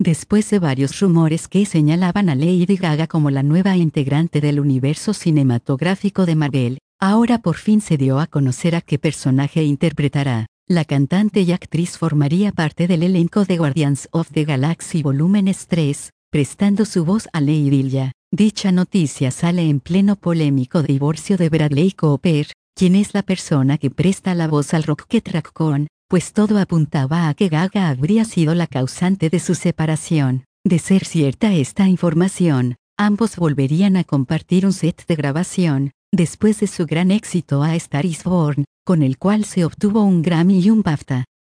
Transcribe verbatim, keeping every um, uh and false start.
Después de varios rumores que señalaban a Lady Gaga como la nueva integrante del universo cinematográfico de Marvel, ahora por fin se dio a conocer a qué personaje interpretará. La cantante y actriz formaría parte del elenco de Guardians of the Galaxy Volúmenes tres, prestando su voz a Lady Gaga. Dicha noticia sale en pleno polémico divorcio de Bradley Cooper, quien es la persona que presta la voz al Rocket Raccoon, pues todo apuntaba a que Gaga habría sido la causante de su separación. De ser cierta esta información, ambos volverían a compartir un set de grabación, después de su gran éxito A Star is Born, con el cual se obtuvo un Grammy y un BAFTA.